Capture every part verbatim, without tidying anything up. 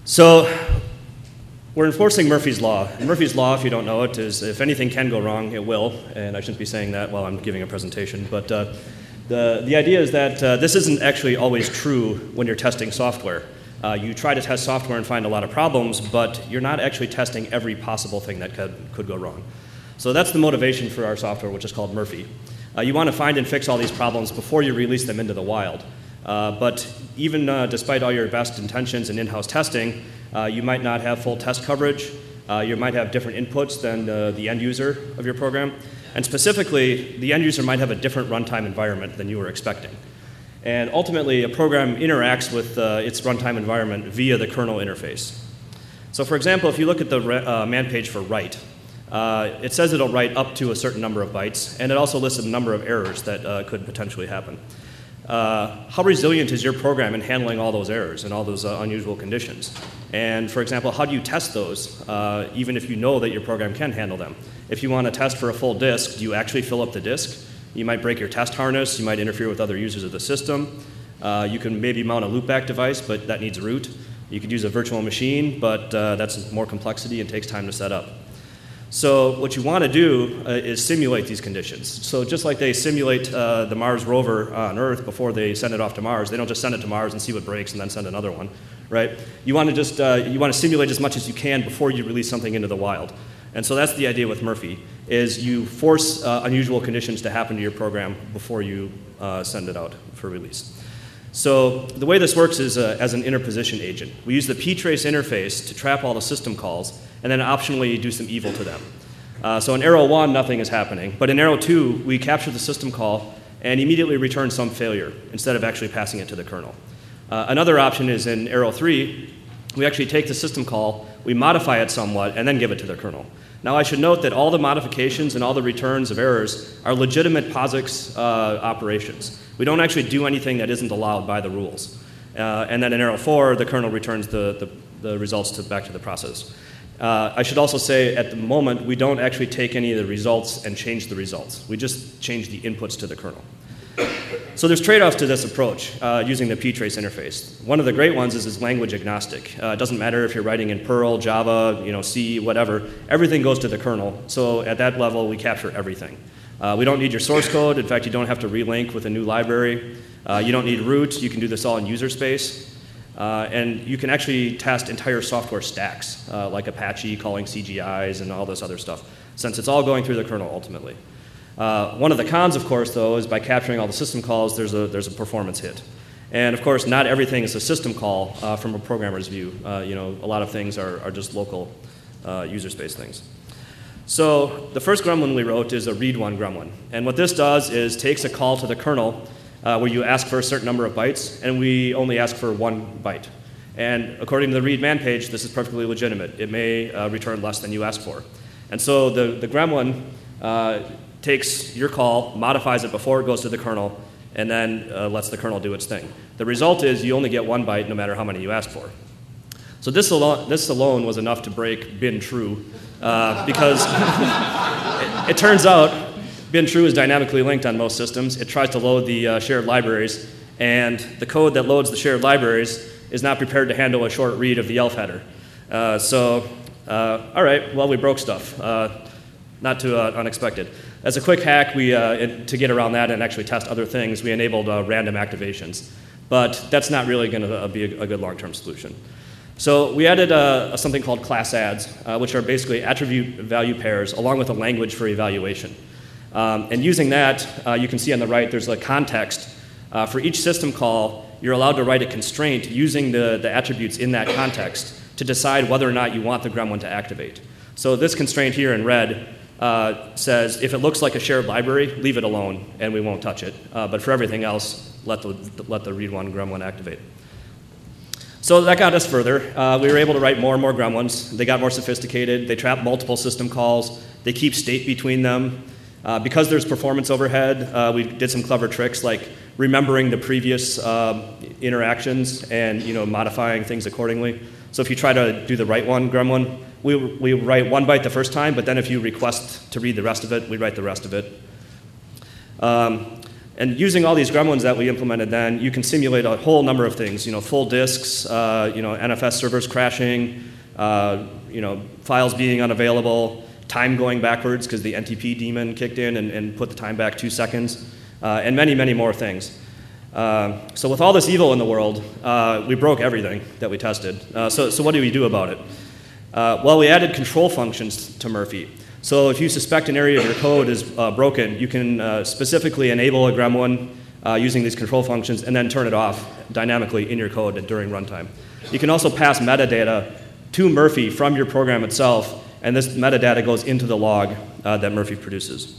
So we're enforcing Murphy's Law. And Murphy's Law, if you don't know it, is if anything can go wrong, it will. And I shouldn't be saying that while I'm giving a presentation. But uh, the, the idea is that uh, this isn't actually always true when you're testing software. Uh, you try to test software and find a lot of problems, but you're not actually testing every possible thing that could, could go wrong. So that's the motivation for our software, which is called Murphy. Uh, you want to find and fix all these problems before you release them into the wild. Uh, but even uh, despite all your best intentions in in-house testing, uh, you might not have full test coverage. Uh, you might have different inputs than uh, the end user of your program. And specifically, the end user might have a different runtime environment than you were expecting. And ultimately, a program interacts with uh, its runtime environment via the kernel interface. So for example, if you look at the uh, man page for write, uh, it says it'll write up to a certain number of bytes, and it also lists a number of errors that uh, could potentially happen. Uh, how resilient is your program in handling all those errors and all those uh, unusual conditions? And for example, how do you test those, uh, even if you know that your program can handle them? If you want to test for a full disk, do you actually fill up the disk? You might break your test harness, you might interfere with other users of the system. Uh, you can maybe mount a loopback device, but that needs root. You could use a virtual machine, but uh, that's more complexity and takes time to set up. So what you want to do uh, is simulate these conditions. So just like they simulate uh, the Mars rover on Earth before they send it off to Mars, they don't just send it to Mars and see what breaks and then send another one, right? You want to just uh, you want to simulate as much as you can before you release something into the wild. And so that's the idea with Murphy, is you force uh, unusual conditions to happen to your program before you uh, send it out for release. So the way this works is uh, as an interposition agent. We use the ptrace interface to trap all the system calls and then optionally do some evil to them. Uh, so in arrow one, nothing is happening. But in arrow two, we capture the system call and immediately return some failure instead of actually passing it to the kernel. Uh, another option is in arrow three, we actually take the system call, we modify it somewhat, and then give it to the kernel. Now I should note that all the modifications and all the returns of errors are legitimate POSIX uh, operations. We don't actually do anything that isn't allowed by the rules. Uh, and then in arrow four, the kernel returns the, the, the results to, back to the process. Uh, I should also say at the moment, we don't actually take any of the results and change the results. We just change the inputs to the kernel. So there's trade-offs to this approach uh, using the ptrace interface. One of the great ones is it's language agnostic. Uh, it doesn't matter if you're writing in Perl, Java, you know, C, whatever. Everything goes to the kernel. So at that level, we capture everything. Uh, we don't need your source code. In fact, you don't have to relink with a new library. Uh, you don't need root. You can do this all in user space. Uh, and you can actually test entire software stacks, uh, like Apache calling C G Is and all this other stuff, since it's all going through the kernel ultimately. Uh, one of the cons, of course, though, is by capturing all the system calls, there's a, there's a performance hit. And of course, not everything is a system call uh, from a programmer's view. Uh, you know, a lot of things are, are just local uh, user space things. So the first gremlin we wrote is a read one gremlin. And what this does is takes a call to the kernel uh, where you ask for a certain number of bytes, and we only ask for one byte. And according to the read man page, this is perfectly legitimate. It may uh, return less than you asked for. And so the, the gremlin uh, takes your call, modifies it before it goes to the kernel, and then uh, lets the kernel do its thing. The result is you only get one byte no matter how many you ask for. So this alone, this alone was enough to break bin true, uh, because it, it turns out bin true is dynamically linked on most systems. It tries to load the uh, shared libraries, and the code that loads the shared libraries is not prepared to handle a short read of the elf header. Uh, so, uh, all right, well, we broke stuff. Uh, not too uh, unexpected. As a quick hack, we, uh, in, to get around that and actually test other things, we enabled uh, random activations. But that's not really going to uh, be a, a good long-term solution. So we added uh, something called class adds, uh, which are basically attribute value pairs along with a language for evaluation. Um, and using that, uh, you can see on the right, there's a context. Uh, for each system call, you're allowed to write a constraint using the, the attributes in that context to decide whether or not you want the gremlin to activate. So this constraint here in red uh, says, if it looks like a shared library, leave it alone, and we won't touch it. Uh, but for everything else, let the, let the read one gremlin activate. So that got us further. Uh, we were able to write more and more gremlins. They got more sophisticated. They trap multiple system calls. They keep state between them. Uh, because there's performance overhead, uh, we did some clever tricks like remembering the previous uh, interactions and you know modifying things accordingly. So if you try to do the write one gremlin, we, we write one byte the first time, but then if you request to read the rest of it, we write the rest of it. Um, And using all these gremlins that we implemented then, you can simulate a whole number of things, you know, full disks, uh, you know, N F S servers crashing, uh, you know, files being unavailable, time going backwards because the N T P daemon kicked in and, and put the time back two seconds, uh, and many, many more things. Uh, so with all this evil in the world, uh, we broke everything that we tested. Uh, so, so what do we do about it? Uh, well, we added control functions to Murphy. So if you suspect an area of your code is uh, broken, you can uh, specifically enable a gremlin uh, using these control functions and then turn it off dynamically in your code during runtime. You can also pass metadata to Murphy from your program itself, and this metadata goes into the log uh, that Murphy produces.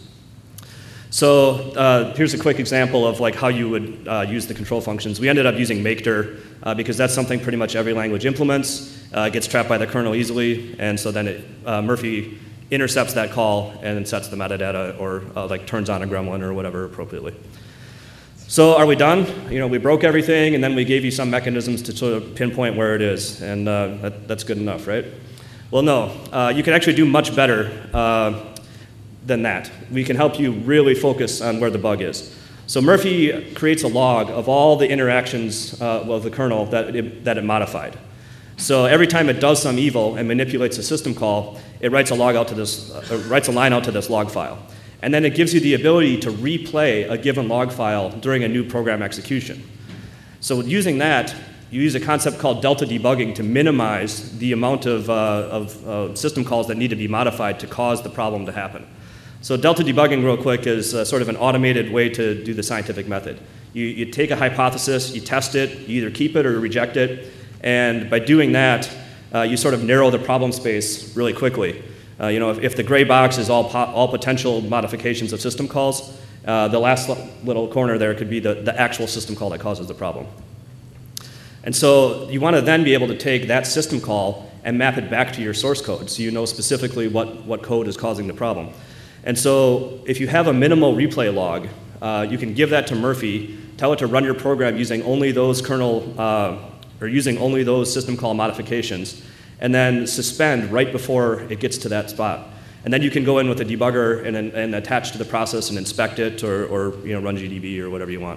So uh, here's a quick example of like how you would uh, use the control functions. We ended up using makedir uh, because that's something pretty much every language implements. Uh, gets trapped by the kernel easily, and so then it, uh, Murphy intercepts that call and then sets the metadata or uh, like turns on a gremlin or whatever appropriately. So are we done? You know, we broke everything and then we gave you some mechanisms to sort of pinpoint where it is, and uh, that, that's good enough, right? Well, no. Uh, you can actually do much better uh, than that. We can help you really focus on where the bug is. So Murphy creates a log of all the interactions uh, of the kernel that it, that it modified. So every time it does some evil and manipulates a system call, it writes a log out to this, uh, writes a line out to this log file. And then it gives you the ability to replay a given log file during a new program execution. So using that, you use a concept called delta debugging to minimize the amount of, uh, of uh, system calls that need to be modified to cause the problem to happen. So delta debugging, real quick, is uh, sort of an automated way to do the scientific method. You, you take a hypothesis, you test it, you either keep it or reject it. And by doing that, uh, you sort of narrow the problem space really quickly. Uh, you know, if, if the gray box is all, po all potential modifications of system calls, uh, the last little corner there could be the, the actual system call that causes the problem. And so you want to then be able to take that system call and map it back to your source code so you know specifically what, what code is causing the problem. And so if you have a minimal replay log, uh, you can give that to Murphy, tell it to run your program using only those kernel uh, or using only those system call modifications, and then suspend right before it gets to that spot. And then you can go in with a debugger and, and attach to the process and inspect it, or, or you know, run G D B or whatever you want.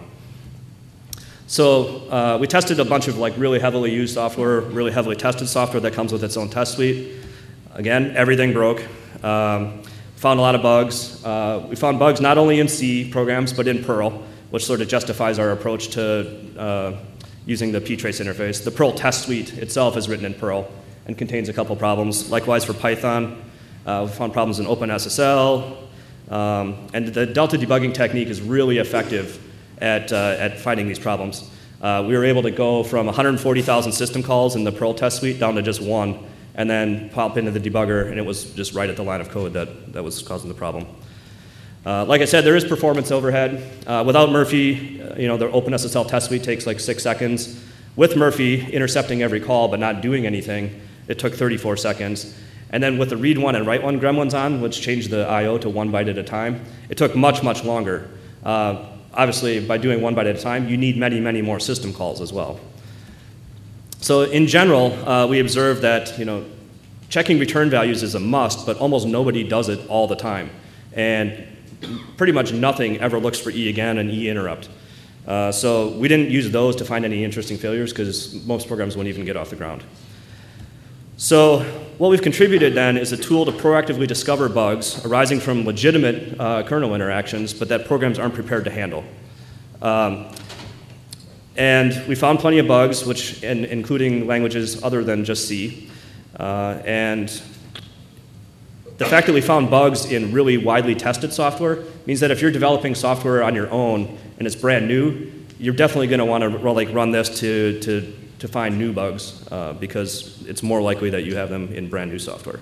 So uh, we tested a bunch of like really heavily used software, really heavily tested software that comes with its own test suite. Again, everything broke. Um, found a lot of bugs. Uh, we found bugs not only in C programs, but in Perl, which sort of justifies our approach to uh, using the ptrace interface. The Perl test suite itself is written in Perl and contains a couple problems. Likewise for Python, uh, we found problems in OpenSSL, um, and the delta debugging technique is really effective at, uh, at finding these problems. Uh, we were able to go from one hundred forty thousand system calls in the Perl test suite down to just one, and then pop into the debugger, and it was just right at the line of code that, that was causing the problem. Uh, like I said, there is performance overhead. Uh, without Murphy, uh, you know, the OpenSSL test suite takes like six seconds. With Murphy intercepting every call but not doing anything, it took thirty-four seconds. And then with the read one and write one gremlins on, which changed the I O to one byte at a time, it took much, much longer. Uh, obviously, by doing one byte at a time, you need many, many more system calls as well. So in general, uh, we observed that, you know, checking return values is a must, but almost nobody does it all the time. And pretty much nothing ever looks for E again and E interrupt. Uh, so we didn't use those to find any interesting failures because most programs wouldn't even get off the ground. So what we've contributed then is a tool to proactively discover bugs arising from legitimate uh, kernel interactions, but that programs aren't prepared to handle. Um, and we found plenty of bugs, which, in, including languages other than just C. Uh, and the fact that we found bugs in really widely tested software means that if you're developing software on your own and it's brand new, you're definitely going to want to like run this to, to, to find new bugs uh, because it's more likely that you have them in brand new software.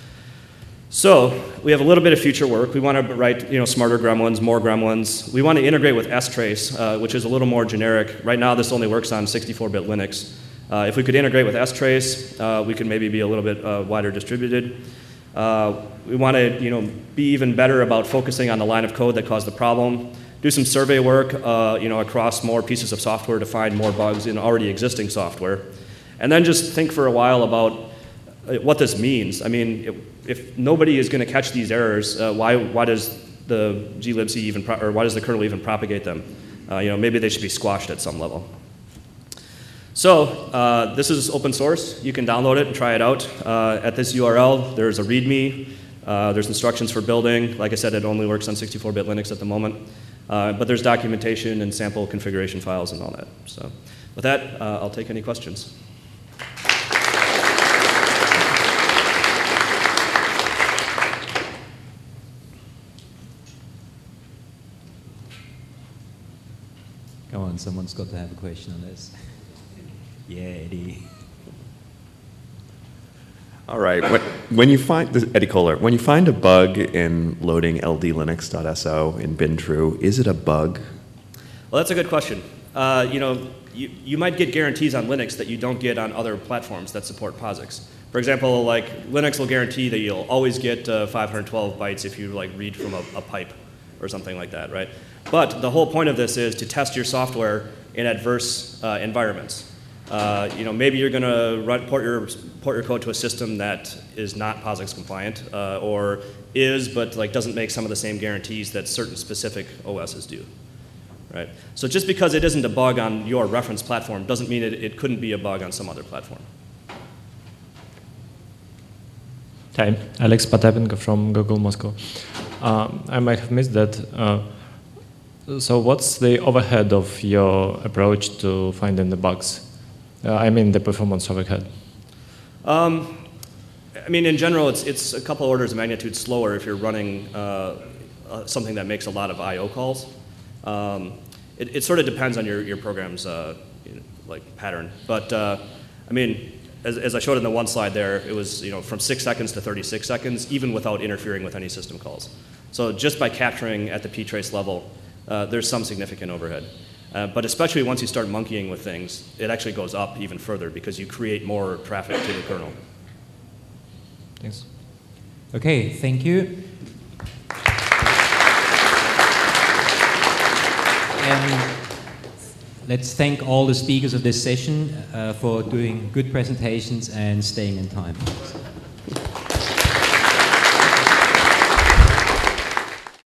So we have a little bit of future work. We want to write you know, smarter gremlins, more gremlins. We want to integrate with strace, uh, which is a little more generic. Right now this only works on sixty-four bit Linux. Uh, if we could integrate with strace, uh, we could maybe be a little bit uh, wider distributed. Uh, we want to, you know, be even better about focusing on the line of code that caused the problem. Do some survey work, uh, you know, across more pieces of software to find more bugs in already existing software, and then just think for a while about what this means. I mean, if, if nobody is going to catch these errors, uh, why why does the glibc even, pro or why does the kernel even propagate them? Uh, you know, maybe they should be squashed at some level. So uh, this is open source. You can download it and try it out. Uh, at this U R L, there's a README. Uh, there's instructions for building. Like I said, it only works on sixty-four bit Linux at the moment. Uh, but there's documentation and sample configuration files and all that. So with that, uh, I'll take any questions. Come on, someone's got to have a question on this. Yeah, Eddie. All right. When you find, this is Eddie Kohler, when you find a bug in loading ldlinux.so in bintrue, is it a bug? Well, that's a good question. Uh, you know, you, you might get guarantees on Linux that you don't get on other platforms that support POSIX. For example, like Linux will guarantee that you'll always get uh, five hundred twelve bytes if you like read from a, a pipe or something like that, right? But the whole point of this is to test your software in adverse uh, environments. Uh, you know, maybe you're going to port your port your code to a system that is not POSIX compliant, uh, or is but like doesn't make some of the same guarantees that certain specific O Ss do, right? So just because it isn't a bug on your reference platform doesn't mean it, it couldn't be a bug on some other platform. Hi, Alex Potapenko from Google Moscow. Um, I might have missed that. Uh, so what's the overhead of your approach to finding the bugs? Uh, I mean the performance overhead. Um, I mean, in general, it's, it's a couple orders of magnitude slower if you're running uh, uh, something that makes a lot of I O calls. Um, it, it sort of depends on your, your program's uh, you know, like pattern. But uh, I mean, as, as I showed in the one slide there, it was you know from six seconds to thirty-six seconds, even without interfering with any system calls. So just by capturing at the ptrace level, uh, there's some significant overhead. Uh, but especially once you start monkeying with things, it actually goes up even further because you create more traffic to the kernel. Thanks. Okay, thank you. And let's thank all the speakers of this session uh, for doing good presentations and staying in time.